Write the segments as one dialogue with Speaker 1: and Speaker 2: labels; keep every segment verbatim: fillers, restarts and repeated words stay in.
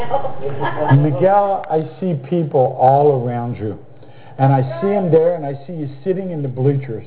Speaker 1: Miguel, I see people all around you. And I see them there, and I see you sitting in the bleachers.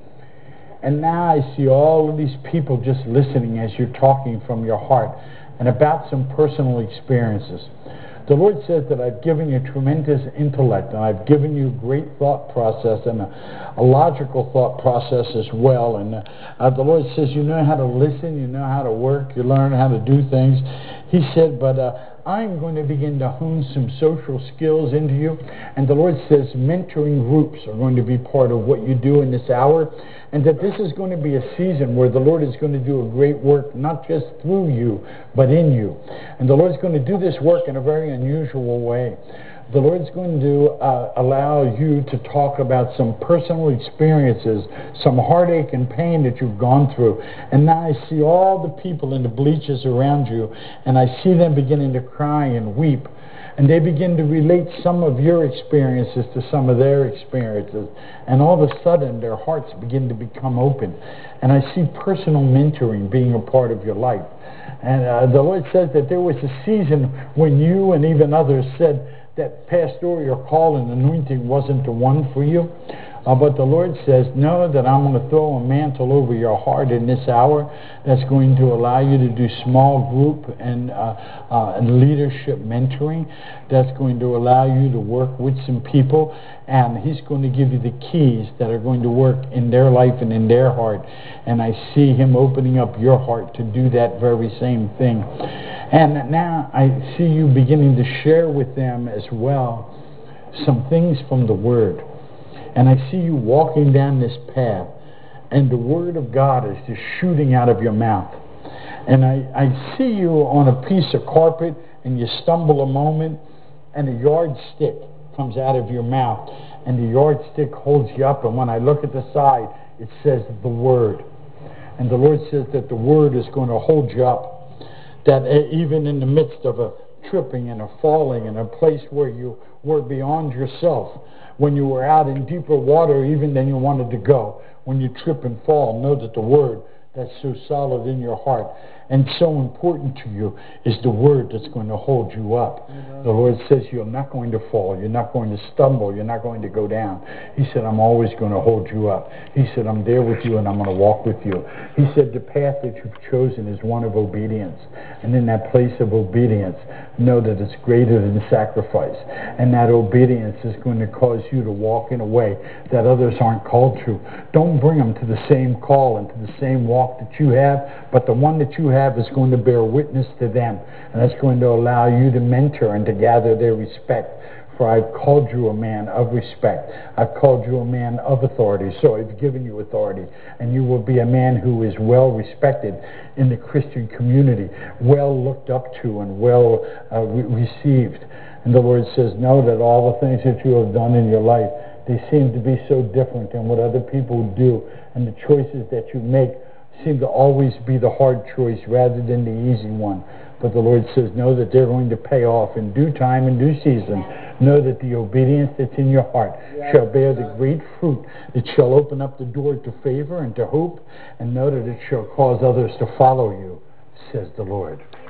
Speaker 1: And now I see all of these people just listening as you're talking from your heart and about some personal experiences. The Lord says that I've given you tremendous intellect, and I've given you great thought process and a, a logical thought process as well. And uh, the Lord says you know how to listen, you know how to work, you learn how to do things. He said, but uh, I'm going to begin to hone some social skills into you. And the Lord says mentoring groups are going to be part of what you do in this hour, and that this is going to be a season where the Lord is going to do a great work, not just through you, but in you. And the Lord is going to do this work in a very unusual way. The Lord's going to uh, allow you to talk about some personal experiences, some heartache and pain that you've gone through. And now I see all the people in the bleachers around you, and I see them beginning to cry and weep. And they begin to relate some of your experiences to some of their experiences. And all of a sudden, their hearts begin to become open. And I see personal mentoring being a part of your life. And uh, the Lord says that there was a season when you and even others said that pastoral call and anointing wasn't the one for you. Uh, but the Lord says, know that I'm going to throw a mantle over your heart in this hour that's going to allow you to do small group and, uh, uh, and leadership mentoring. That's going to allow you to work with some people, and He's going to give you the keys that are going to work in their life and in their heart. And I see Him opening up your heart to do that very same thing. And now I see you beginning to share with them as well some things from the Word. And I see you walking down this path, and the Word of God is just shooting out of your mouth. And I, I see you on a piece of carpet, and you stumble a moment, and a yardstick comes out of your mouth, and the yardstick holds you up. And when I look at the side, it says the Word. And the Lord says that the Word is going to hold you up, that even in the midst of a tripping and a falling in a place where you were beyond yourself, when you were out in deeper water even than you wanted to go, when you trip and fall, know that the Word that's so solid in your heart and so important to you is the Word that's going to hold you up. Mm-hmm. The Lord says you're not going to fall, you're not going to stumble, you're not going to go down. He said, I'm always going to hold you up. He said, I'm there with you and I'm going to walk with you. He said, the path that you've chosen is one of obedience. And in that place of obedience, know that it's greater than sacrifice. And that obedience is going to cause you to walk in a way that others aren't called to. Don't bring them to the same call and to the same walk that you have, but the one that you have is going to bear witness to them. And that's going to allow you to mentor and to gather their respect. For I've called you a man of respect. I've called you a man of authority. So I've given you authority. And you will be a man who is well respected in the Christian community, well looked up to and well uh, re- received. And the Lord says, know that all the things that you have done in your life, they seem to be so different than what other people do. And the choices that you make seem to always be the hard choice rather than the easy one. But the Lord says, know that they're going to pay off in due time and due season. Know that the obedience that's in your heart shall bear the great fruit. It shall open up the door to favor and to hope, and know that it shall cause others to follow you, says the Lord.